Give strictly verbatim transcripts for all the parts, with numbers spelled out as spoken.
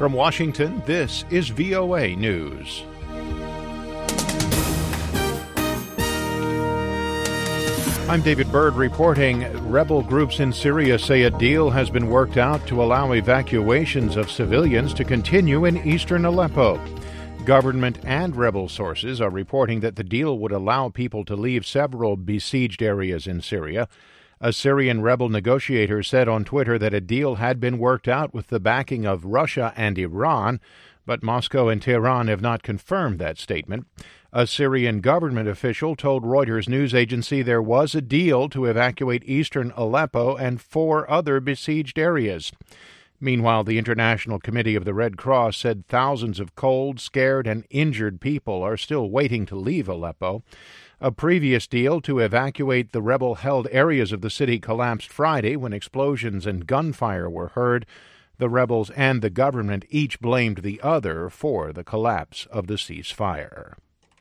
From Washington, this is V O A News. I'm David Byrd reporting. Rebel groups in Syria say a deal has been worked out to allow evacuations of civilians to continue in eastern Aleppo. Government and rebel sources are reporting that the deal would allow people to leave several besieged areas in Syria. A Syrian rebel negotiator said on Twitter that a deal had been worked out with the backing of Russia and Iran, but Moscow and Tehran have not confirmed that statement. A Syrian government official told Reuters news agency there was a deal to evacuate eastern Aleppo and four other besieged areas. Meanwhile, the International Committee of the Red Cross said thousands of cold, scared, and injured people are still waiting to leave Aleppo. A previous deal to evacuate the rebel-held areas of the city collapsed Friday when explosions and gunfire were heard. The rebels and the government each blamed the other for the collapse of the ceasefire.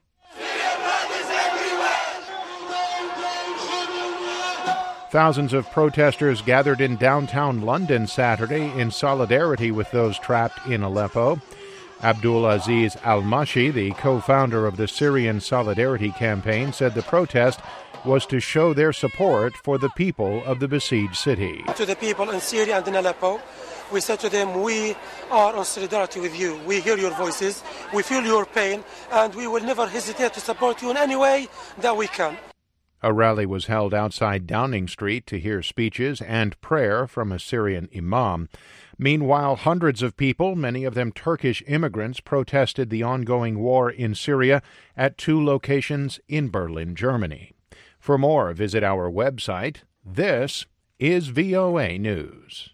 Thousands of protesters gathered in downtown London Saturday in solidarity with those trapped in Aleppo. Abdul Aziz al-Mashi, the co-founder of the Syrian Solidarity Campaign, said the protest was to show their support for the people of the besieged city. To the people in Syria and in Aleppo, we said to them, we are in solidarity with you. We hear your voices, we feel your pain, and we will never hesitate to support you in any way that we can. A rally was held outside Downing Street to hear speeches and prayer from a Syrian imam. Meanwhile, hundreds of people, many of them Turkish immigrants, protested the ongoing war in Syria at two locations in Berlin, Germany. For more, visit our website. This is V O A News.